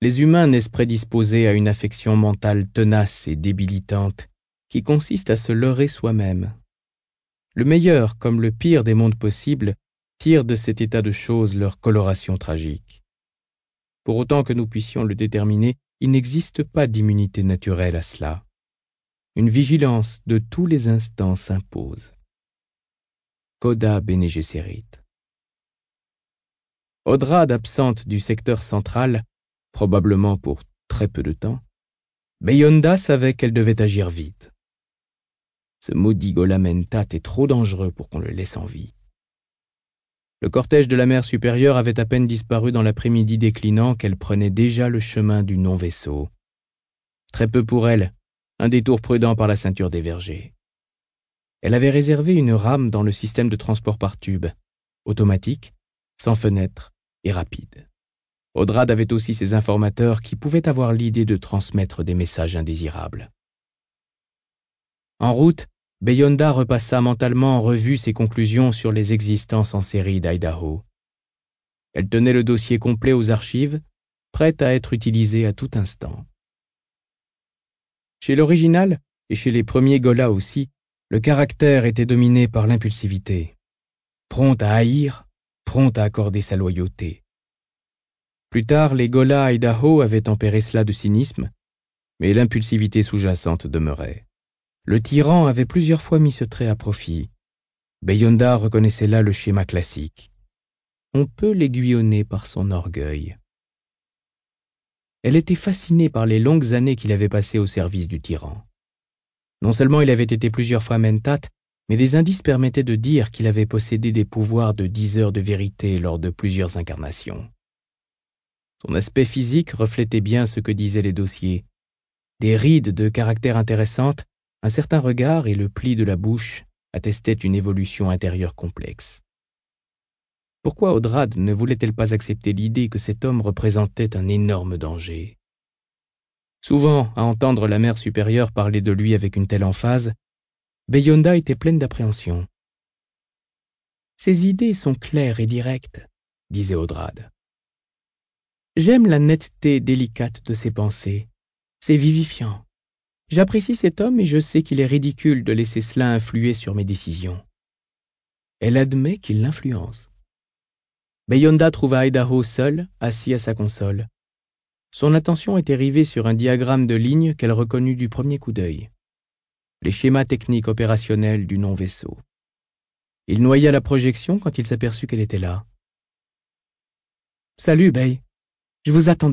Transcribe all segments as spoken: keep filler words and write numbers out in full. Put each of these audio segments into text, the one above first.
Les humains naissent prédisposés à une affection mentale tenace et débilitante qui consiste à se leurrer soi-même. Le meilleur comme le pire des mondes possibles tirent de cet état de choses leur coloration tragique. Pour autant que nous puissions le déterminer, il n'existe pas d'immunité naturelle à cela. Une vigilance de tous les instants s'impose. Coda Bene Gesserit. Odrad absente du secteur central, probablement pour très peu de temps, Beyonda savait qu'elle devait agir vite. Ce maudit Ghola Mentat est trop dangereux pour qu'on le laisse en vie. Le cortège de la mer supérieure avait à peine disparu dans l'après-midi déclinant qu'elle prenait déjà le chemin du non-vaisseau. Très peu pour elle, un détour prudent par la ceinture des vergers. Elle avait réservé une rame dans le système de transport par tube, automatique, sans fenêtre et rapide. Odrad avait aussi ses informateurs qui pouvaient avoir l'idée de transmettre des messages indésirables. En route, Beyonda repassa mentalement en revue ses conclusions sur les existences en série d'Idaho. Elle tenait le dossier complet aux archives, prête à être utilisé à tout instant. Chez l'original, et chez les premiers Ghola aussi, le caractère était dominé par l'impulsivité. Prompt à haïr, prompt à accorder sa loyauté. Plus tard, les Ghola Idaho avaient tempéré cela de cynisme, mais l'impulsivité sous-jacente demeurait. Le tyran avait plusieurs fois mis ce trait à profit. Beyonda reconnaissait là le schéma classique. On peut l'aiguillonner par son orgueil. Elle était fascinée par les longues années qu'il avait passées au service du tyran. Non seulement il avait été plusieurs fois mentat, mais des indices permettaient de dire qu'il avait possédé des pouvoirs de diseur de vérité lors de plusieurs incarnations. Son aspect physique reflétait bien ce que disaient les dossiers. Des rides de caractère intéressantes, un certain regard et le pli de la bouche attestaient une évolution intérieure complexe. Pourquoi Odrad ne voulait-elle pas accepter l'idée que cet homme représentait un énorme danger? Souvent, à entendre la mère supérieure parler de lui avec une telle emphase, Beyonda était pleine d'appréhension. « Ses idées sont claires et directes, » disait Odrad. « J'aime la netteté délicate de ses pensées. C'est vivifiant. J'apprécie cet homme et je sais qu'il est ridicule de laisser cela influer sur mes décisions. » Elle admet qu'il l'influence. Beyonda trouva Idaho seul, assis à sa console. Son attention était rivée sur un diagramme de lignes qu'elle reconnut du premier coup d'œil. Les schémas techniques opérationnels du non-vaisseau. Il noya la projection quand il s'aperçut qu'elle était là. « Salut, Bey. Je vous attendais. »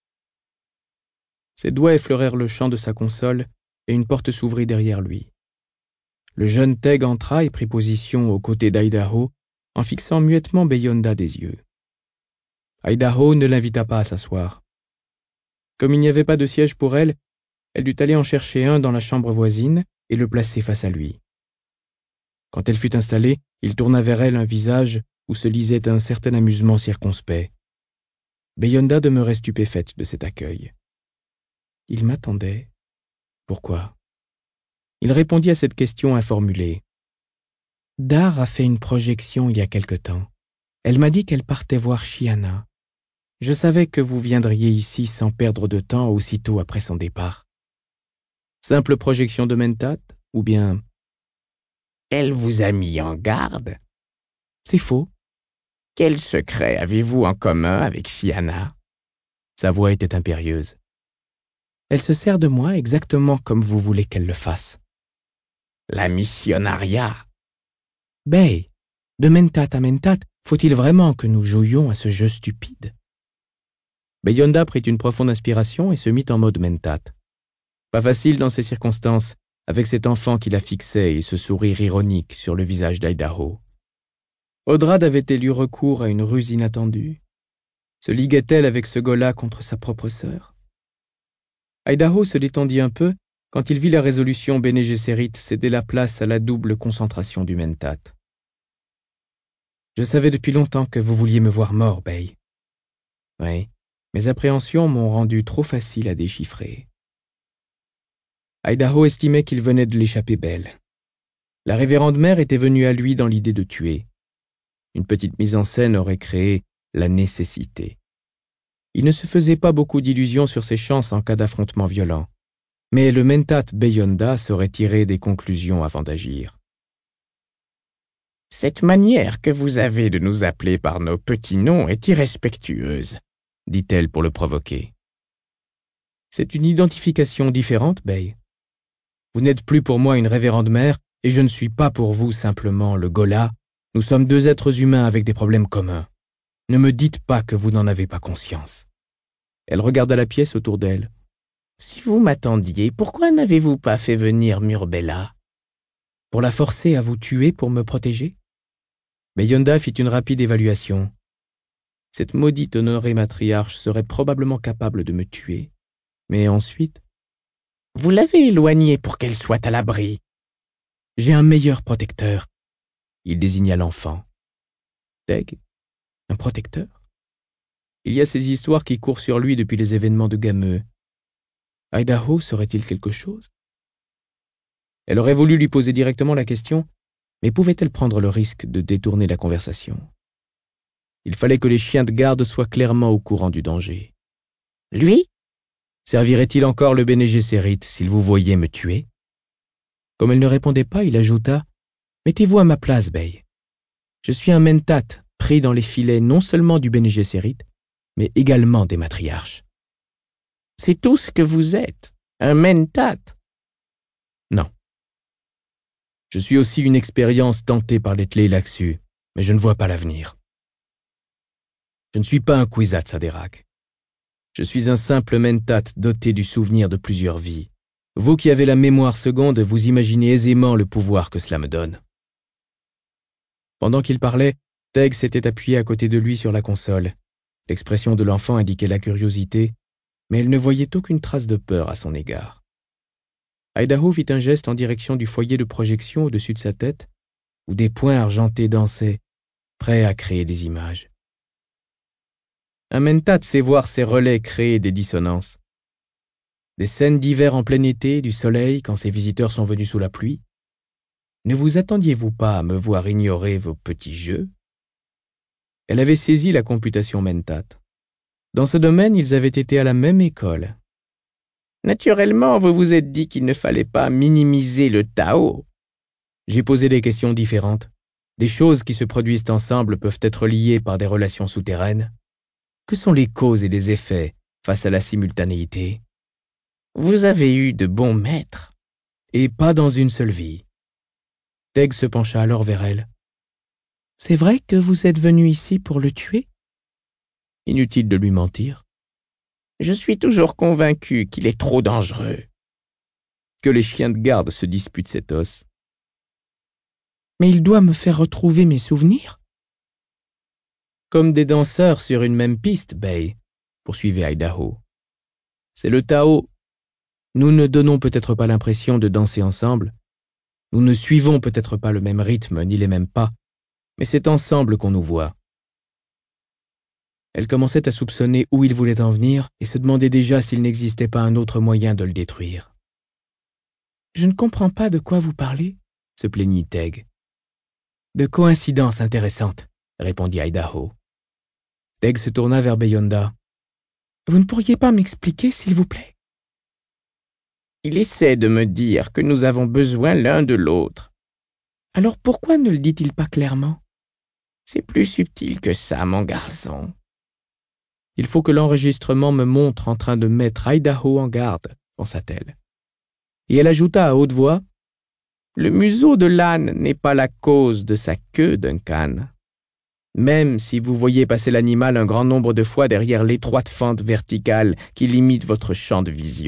Ses doigts effleurèrent le champ de sa console et une porte s'ouvrit derrière lui. Le jeune Teg entra et prit position aux côtés d'Idaho en fixant muettement Beyonda des yeux. Idaho ne l'invita pas à s'asseoir. Comme il n'y avait pas de siège pour elle, elle dut aller en chercher un dans la chambre voisine et le placer face à lui. Quand elle fut installée, il tourna vers elle un visage où se lisait un certain amusement circonspect. Beyonda demeurait stupéfaite de cet accueil. Il m'attendait. Pourquoi? Il répondit à cette question informulée. Dar a fait une projection il y a quelque temps. Elle m'a dit qu'elle partait voir Chiana. Je savais que vous viendriez ici sans perdre de temps aussitôt après son départ. Simple projection de mentat, ou bien... Elle vous a mis en garde? C'est faux. Quel secret avez-vous en commun avec Chiana? Sa voix était impérieuse. Elle se sert de moi exactement comme vous voulez qu'elle le fasse. La missionnariat. Bey, de mentat à mentat, faut-il vraiment que nous jouions à ce jeu stupide? Beyonda prit une profonde inspiration et se mit en mode mentat. Pas facile dans ces circonstances, avec cet enfant qui la fixait et ce sourire ironique sur le visage d'Idaho. Odrad avait-elle eu recours à une ruse inattendue? Se liguait-elle avec ce gars-là contre sa propre sœur? Idaho se détendit un peu quand il vit la résolution Bene Gesserit céder la place à la double concentration du mentat. Je savais depuis longtemps que vous vouliez me voir mort, Bey. Oui, mes appréhensions m'ont rendu trop facile à déchiffrer. Idaho estimait qu'il venait de l'échapper belle. La révérende mère était venue à lui dans l'idée de tuer. Une petite mise en scène aurait créé la nécessité. Il ne se faisait pas beaucoup d'illusions sur ses chances en cas d'affrontement violent, mais le mentat Beyonda saurait tirer des conclusions avant d'agir. « Cette manière que vous avez de nous appeler par nos petits noms est irrespectueuse, » dit-elle pour le provoquer. « C'est une identification différente, Bey. Vous n'êtes plus pour moi une révérende mère, et je ne suis pas pour vous simplement le Ghola. Nous sommes deux êtres humains avec des problèmes communs. Ne me dites pas que vous n'en avez pas conscience. » Elle regarda la pièce autour d'elle. « Si vous m'attendiez, pourquoi n'avez-vous pas fait venir Murbella ?»« Pour la forcer à vous tuer pour me protéger ?» Beyonda fit une rapide évaluation. Cette maudite honorée matriarche serait probablement capable de me tuer. Mais ensuite... « Vous l'avez éloignée pour qu'elle soit à l'abri. »« J'ai un meilleur protecteur. » Il désigna l'enfant. « Teg, un protecteur ? Il y a ces histoires qui courent sur lui depuis les événements de Gameu. Idaho serait-il quelque chose ? Elle aurait voulu lui poser directement la question, mais pouvait-elle prendre le risque de détourner la conversation ? Il fallait que les chiens de garde soient clairement au courant du danger. Lui ? Servirait-il encore le Bene Gesserit s'il vous voyait me tuer ? Comme elle ne répondait pas, il ajouta « Mettez-vous à ma place, Bey. Je suis un mentat pris dans les filets non seulement du Bene Gesserit, mais également des matriarches. » « C'est tout ce que vous êtes, un mentat. » »« Non. Je suis aussi une expérience tentée par les Tleilaxu, mais je ne vois pas l'avenir. Je ne suis pas un Kwisatz Haderach. Je suis un simple mentat doté du souvenir de plusieurs vies. Vous qui avez la mémoire seconde, vous imaginez aisément le pouvoir que cela me donne. » Pendant qu'il parlait, Teg s'était appuyé à côté de lui sur la console. L'expression de l'enfant indiquait la curiosité, mais elle ne voyait aucune trace de peur à son égard. Idaho fit un geste en direction du foyer de projection au-dessus de sa tête, où des points argentés dansaient, prêts à créer des images. Un mentat sait voir ses relais créer des dissonances. Des scènes d'hiver en plein été, du soleil quand ses visiteurs sont venus sous la pluie. Ne vous attendiez-vous pas à me voir ignorer vos petits jeux ? Elle avait saisi la computation mentat. Dans ce domaine, ils avaient été à la même école. Naturellement, vous vous êtes dit qu'il ne fallait pas minimiser le Tao. J'ai posé des questions différentes. Des choses qui se produisent ensemble peuvent être liées par des relations souterraines. Que sont les causes et les effets face à la simultanéité ? Vous avez eu de bons maîtres. Et pas dans une seule vie. Teg se pencha alors vers elle. « C'est vrai que vous êtes venu ici pour le tuer ? » Inutile de lui mentir. Je suis toujours convaincu qu'il est trop dangereux. Que les chiens de garde se disputent cet os. Mais il doit me faire retrouver mes souvenirs ? Comme des danseurs sur une même piste, Bey, poursuivait Idaho. C'est le Tao. Nous ne donnons peut-être pas l'impression de danser ensemble. Nous ne suivons peut-être pas le même rythme ni les mêmes pas, mais c'est ensemble qu'on nous voit. Elle commençait à soupçonner où il voulait en venir et se demandait déjà s'il n'existait pas un autre moyen de le détruire. « Je ne comprends pas de quoi vous parlez, » se plaignit Teg. « De coïncidences intéressantes, » répondit Idaho. Teg se tourna vers Beyonda. « Vous ne pourriez pas m'expliquer, s'il vous plaît ?» Il essaie de me dire que nous avons besoin l'un de l'autre. Alors pourquoi ne le dit-il pas clairement ? C'est plus subtil que ça, mon garçon. Il faut que l'enregistrement me montre en train de mettre Idaho en garde, pensa-t-elle. Et elle ajouta à haute voix, « Le museau de l'âne n'est pas la cause de sa queue, Duncan. Même si vous voyez passer l'animal un grand nombre de fois derrière l'étroite fente verticale qui limite votre champ de vision. »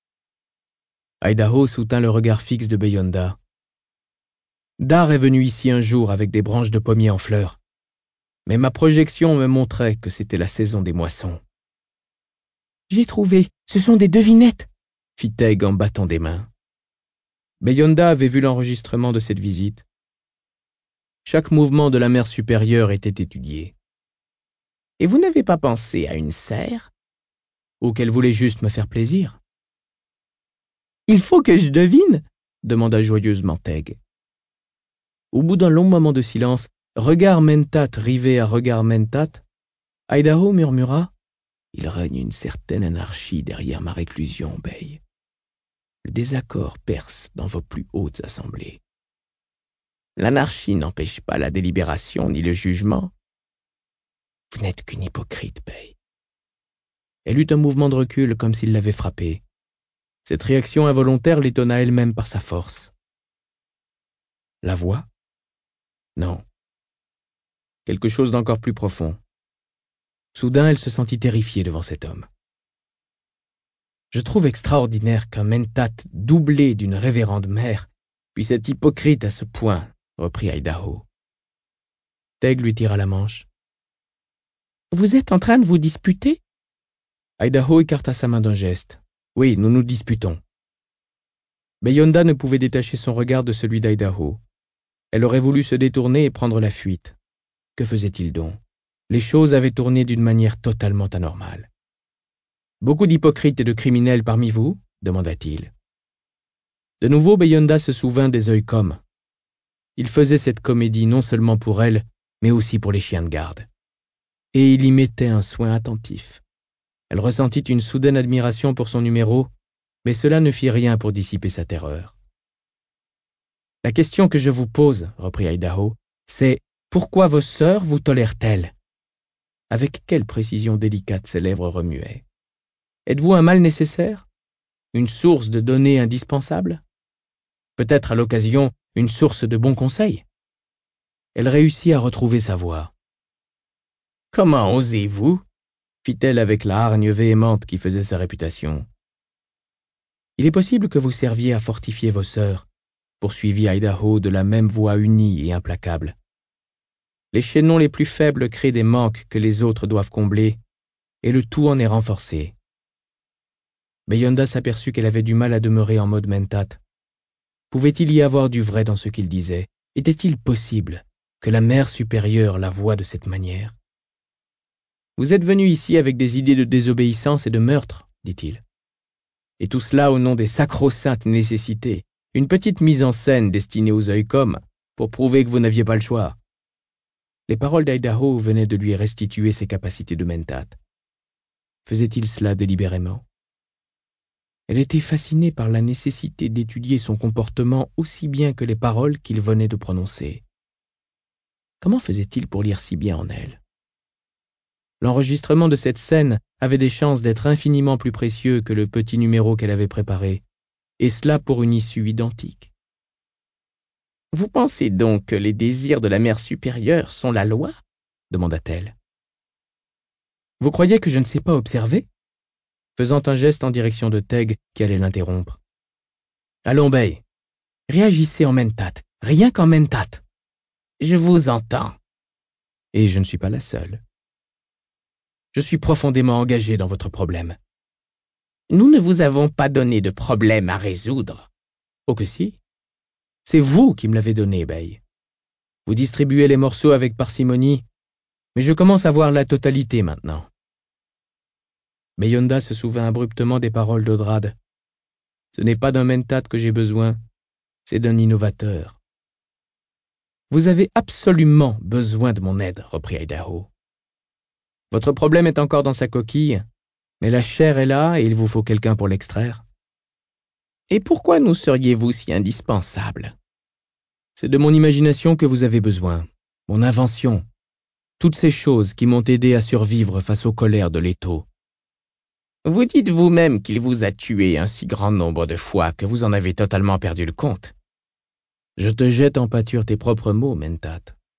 Idaho soutint le regard fixe de Beyonda. « Dar est venu ici un jour avec des branches de pommier en fleurs. Mais ma projection me montrait que c'était la saison des moissons. »« J'ai trouvé, ce sont des devinettes !» fit Teg en battant des mains. Beyonda avait vu l'enregistrement de cette visite. Chaque mouvement de la mer supérieure était étudié. « Et vous n'avez pas pensé à une serre ?»« Ou qu'elle voulait juste me faire plaisir. »« Il faut que je devine ?» demanda joyeusement Teg. Au bout d'un long moment de silence, regard mentat rivé à regard mentat, Idaho murmura Il règne une certaine anarchie derrière ma réclusion, Bey. Le désaccord perce dans vos plus hautes assemblées. L'anarchie n'empêche pas la délibération ni le jugement. Vous n'êtes qu'une hypocrite, Bey. Elle eut un mouvement de recul comme s'il l'avait frappée. Cette réaction involontaire l'étonna elle-même par sa force. La voix? Non. Quelque chose d'encore plus profond. Soudain, elle se sentit terrifiée devant cet homme. Je trouve extraordinaire qu'un mentat doublé d'une révérende mère puisse être hypocrite à ce point, reprit Idaho. Teg lui tira la manche. Vous êtes en train de vous disputer? Idaho écarta sa main d'un geste. Oui, nous nous disputons. Beyonda ne pouvait détacher son regard de celui d'Idaho. Elle aurait voulu se détourner et prendre la fuite. Que faisait-il donc? Les choses avaient tourné d'une manière totalement anormale. Beaucoup d'hypocrites et de criminels parmi vous? Demanda-t-il. De nouveau, Beyonda se souvint des Œil-Comme. Il faisait cette comédie non seulement pour elle, mais aussi pour les chiens de garde. Et il y mettait un soin attentif. Elle ressentit une soudaine admiration pour son numéro, mais cela ne fit rien pour dissiper sa terreur. La question que je vous pose, reprit Idaho, c'est pourquoi vos sœurs vous tolèrent-elles? Avec quelle précision délicate ses lèvres remuaient. Êtes-vous un mal nécessaire? Une source de données indispensables? Peut-être à l'occasion une source de bons conseils? Elle réussit à retrouver sa voix. Comment osez-vous? Fit-elle avec la hargne véhémente qui faisait sa réputation. Il est possible que vous serviez à fortifier vos sœurs, poursuivit Idaho de la même voix unie et implacable. Les chaînons les plus faibles créent des manques que les autres doivent combler, et le tout en est renforcé. Beyonda s'aperçut qu'elle avait du mal à demeurer en mode mentat. Pouvait-il y avoir du vrai dans ce qu'il disait? Était-il possible que la mère supérieure la voie de cette manière? Vous êtes venu ici avec des idées de désobéissance et de meurtre, dit-il. Et tout cela au nom des sacro-saintes nécessités, une petite mise en scène destinée aux Œil-Comme pour prouver que vous n'aviez pas le choix. Les paroles d'Idaho venaient de lui restituer ses capacités de mentat. Faisait-il cela délibérément? Elle était fascinée par la nécessité d'étudier son comportement aussi bien que les paroles qu'il venait de prononcer. Comment faisait-il pour lire si bien en elle? L'enregistrement de cette scène avait des chances d'être infiniment plus précieux que le petit numéro qu'elle avait préparé, et cela pour une issue identique. Vous pensez donc que les désirs de la mère supérieure sont la loi? Demanda-t-elle. Vous croyez que je ne sais pas observer? Faisant un geste en direction de Teg qui allait l'interrompre. Allons, Bey, réagissez en mentat, rien qu'en mentat. Je vous entends. Et je ne suis pas la seule. Je suis profondément engagé dans votre problème. Nous ne vous avons pas donné de problème à résoudre. Oh que si. C'est vous qui me l'avez donné, Bey. Vous distribuez les morceaux avec parcimonie, mais je commence à voir la totalité maintenant. Beyonda se souvint abruptement des paroles d'Odrad. Ce n'est pas d'un mentat que j'ai besoin, c'est d'un innovateur. Vous avez absolument besoin de mon aide, reprit Idaho. Votre problème est encore dans sa coquille, mais la chair est là et il vous faut quelqu'un pour l'extraire. Et pourquoi nous seriez-vous si indispensables? C'est de mon imagination que vous avez besoin, mon invention, toutes ces choses qui m'ont aidé à survivre face aux colères de Leto. Vous dites vous-même qu'il vous a tué un si grand nombre de fois que vous en avez totalement perdu le compte. Je te jette en pâture tes propres mots, mentat.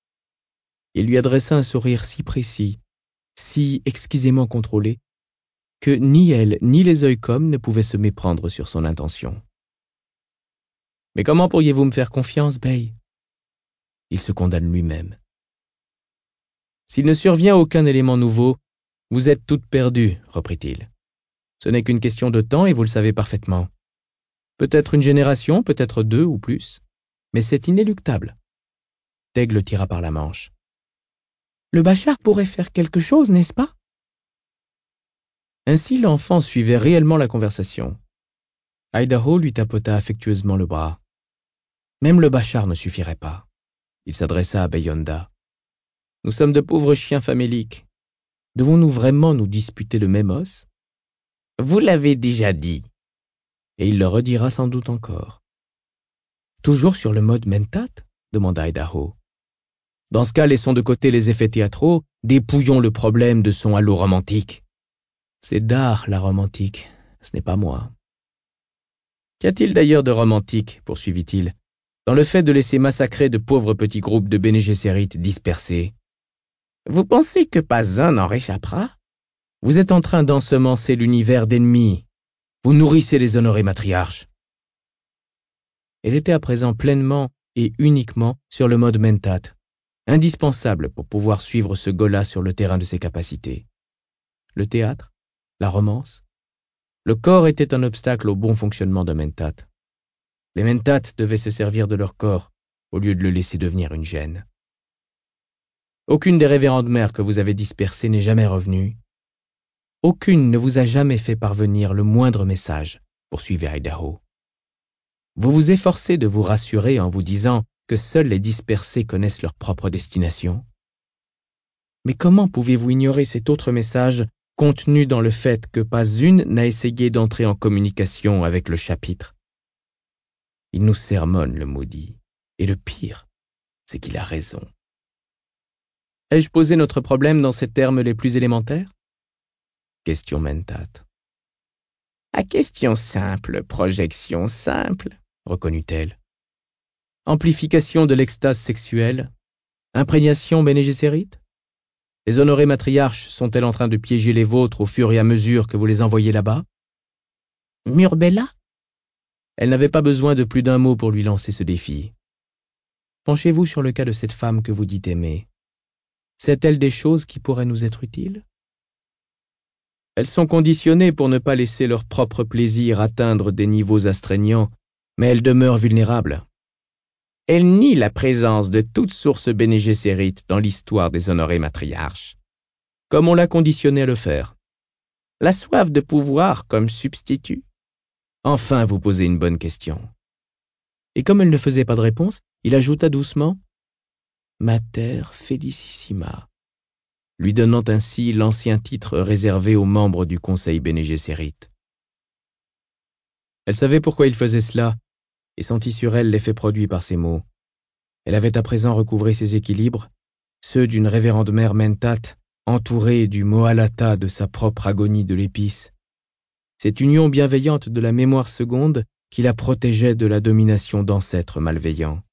Il lui adressa un sourire si précis, si exquisément contrôlé, que ni elle ni les Œil-Comme ne pouvaient se méprendre sur son intention. Mais comment pourriez-vous me faire confiance, Bey? Il se condamne lui-même. S'il ne survient aucun élément nouveau, vous êtes toutes perdues, reprit-il. Ce n'est qu'une question de temps et vous le savez parfaitement. Peut-être une génération, peut-être deux ou plus, mais c'est inéluctable. Teg le tira par la manche. Le Bachar pourrait faire quelque chose, n'est-ce pas? Ainsi l'enfant suivait réellement la conversation. Idaho lui tapota affectueusement le bras. Même le Bachar ne suffirait pas. Il s'adressa à Beyonda. Nous sommes de pauvres chiens faméliques. Devons-nous vraiment nous disputer le même os? Vous l'avez déjà dit. Et il le redira sans doute encore. Toujours sur le mode mentat? Demanda Idaho. Dans ce cas, laissons de côté les effets théâtraux, dépouillons le problème de son halo romantique. C'est Dar, la romantique, ce n'est pas moi. Qu'y a-t-il d'ailleurs de romantique, poursuivit-il, dans le fait de laisser massacrer de pauvres petits groupes de Bene Gesserit dispersés? Vous pensez que pas un n'en réchappera? Vous êtes en train d'ensemencer l'univers d'ennemis. Vous nourrissez les honorés matriarches. Elle était à présent pleinement et uniquement sur le mode mentat, indispensable pour pouvoir suivre ce gars-là sur le terrain de ses capacités. Le théâtre, la romance, le corps était un obstacle au bon fonctionnement de mentat. Les mentats devaient se servir de leur corps au lieu de le laisser devenir une gêne. Aucune des révérendes mères que vous avez dispersées n'est jamais revenue. Aucune ne vous a jamais fait parvenir le moindre message, poursuivait Idaho. Vous vous efforcez de vous rassurer en vous disant que seuls les dispersés connaissent leur propre destination. Mais comment pouvez-vous ignorer cet autre message contenu dans le fait que pas une n'a essayé d'entrer en communication avec le chapitre? Il nous sermonne, le maudit, et le pire, c'est qu'il a raison. Ai-je posé notre problème dans ces termes les plus élémentaires? Question mentat. À question simple, projection simple, reconnut-elle. Amplification de l'extase sexuelle, imprégnation Bene Gesserit? Les honorées matriarches sont-elles en train de piéger les vôtres au fur et à mesure que vous les envoyez là-bas? Murbella? Elle n'avait pas besoin de plus d'un mot pour lui lancer ce défi. Penchez-vous sur le cas de cette femme que vous dites aimer. Sait-elle des choses qui pourraient nous être utiles? Elles sont conditionnées pour ne pas laisser leur propre plaisir atteindre des niveaux astreignants, mais elles demeurent vulnérables. Elle nie la présence de toute source Bene Gesserit dans l'histoire des honorés matriarches. Comme on l'a conditionné à le faire. La soif de pouvoir comme substitut? Enfin, vous posez une bonne question. Et comme elle ne faisait pas de réponse, il ajouta doucement « Mater Felicissima », lui donnant ainsi l'ancien titre réservé aux membres du Conseil Bene Gesserit. Elle savait pourquoi il faisait cela, et sentit sur elle l'effet produit par ces mots. Elle avait à présent recouvré ses équilibres, ceux d'une révérende mère mentat, entourée du mohalata de sa propre agonie de l'épice. Cette union bienveillante de la mémoire seconde qui la protégeait de la domination d'ancêtres malveillants.